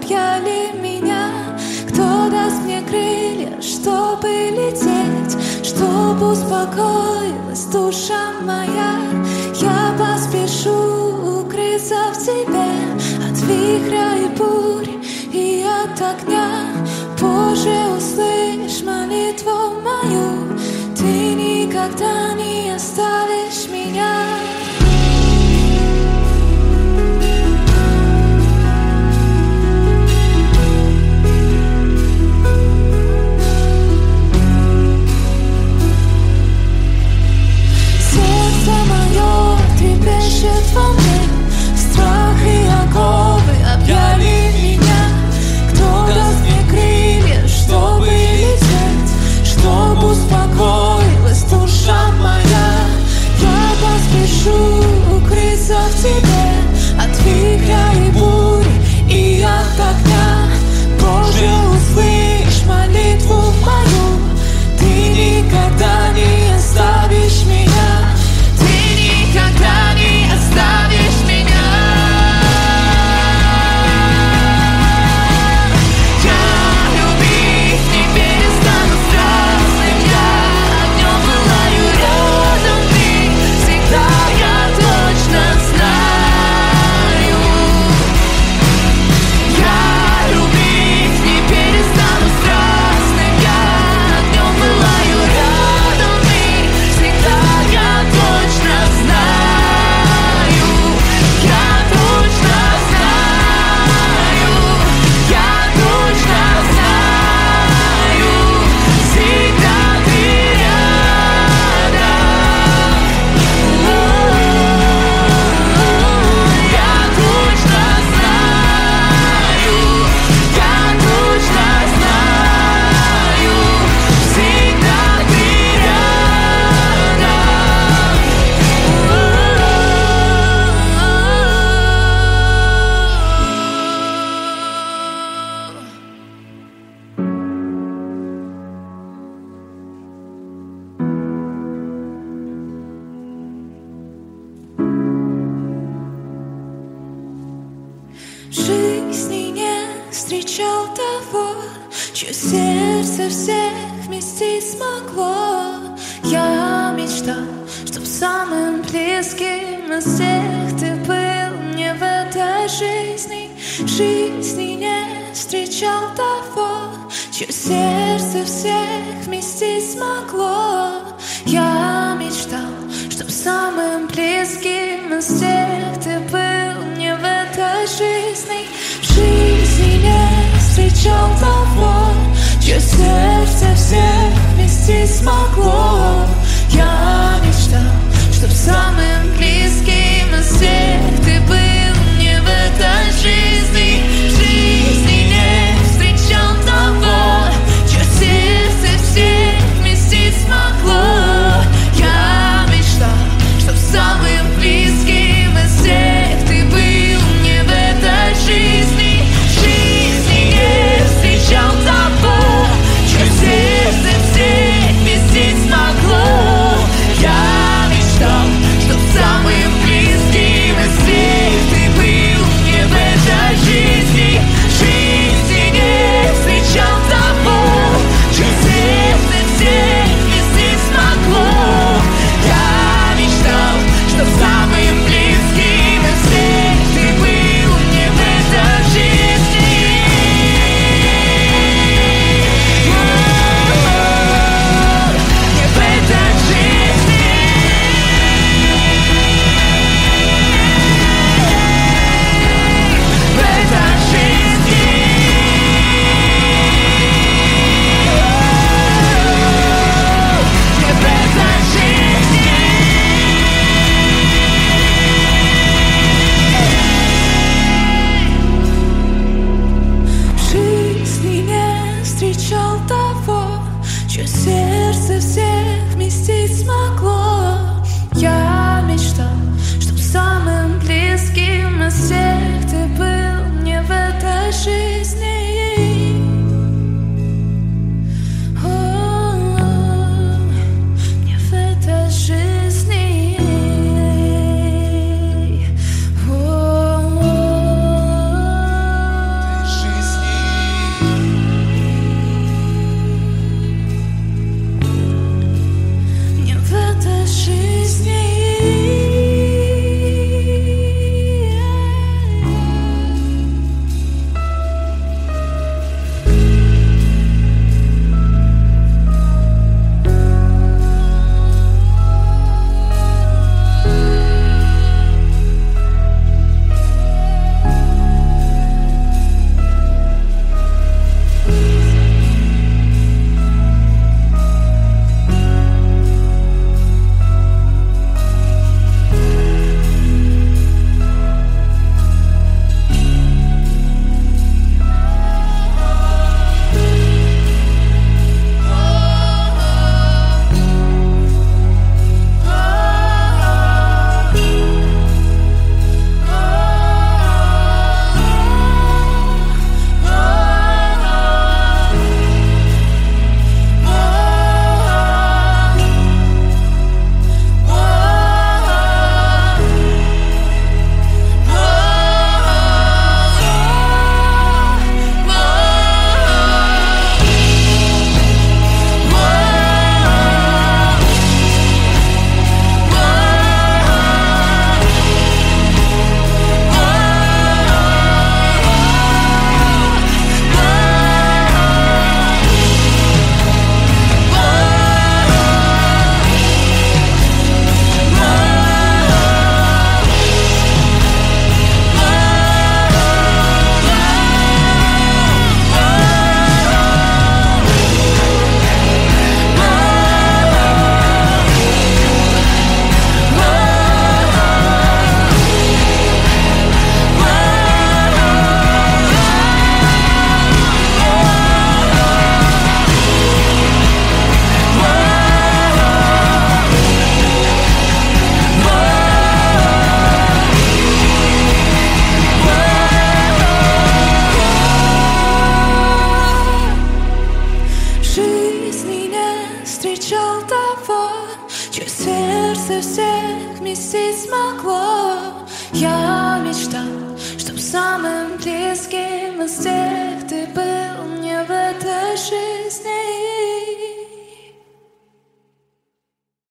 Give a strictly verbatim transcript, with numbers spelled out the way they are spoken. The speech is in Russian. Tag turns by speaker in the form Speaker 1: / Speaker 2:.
Speaker 1: объяли меня. Кто даст мне крылья, чтобы лететь, чтобы успокоилась душа моя? Я поспешу укрыться в тебе от вихря и бурь и от огня. Боже, услышь молитву мою, ты никогда не оставишь меня. Сердце мое трепещет во мне, страх и оковы объяли меня. Кто даст мне крылья, чтобы лететь, чтобы успокоилась душа моя? Я поспешу укрыться в тебе от вихря и бури и от огня. Боже, услышь молитву мою, ты никогда не оставишь меня. Ты никогда не оставишь меня. Встречал того, чье сердце всех вместить смогло. Я мечтал, чтоб самым близким из всех ты был мне в этой жизни. В жизни не встречал того, чье сердце всех вместить смогло. Я мечтал, чтоб самым близким из всех ты был мне в этой жизни. В жизни не встречал того, чье сердце всех вместить смогло. Я мечтал, чтоб самым близким из всех ты был мне в этой жизни. В жизни не встречал того, чье сердце всех вместить смогло. Я мечтал, чтоб самым близким встречал того, чье сердце всех вместить смогло. Я мечтал, чтоб самым близким из всех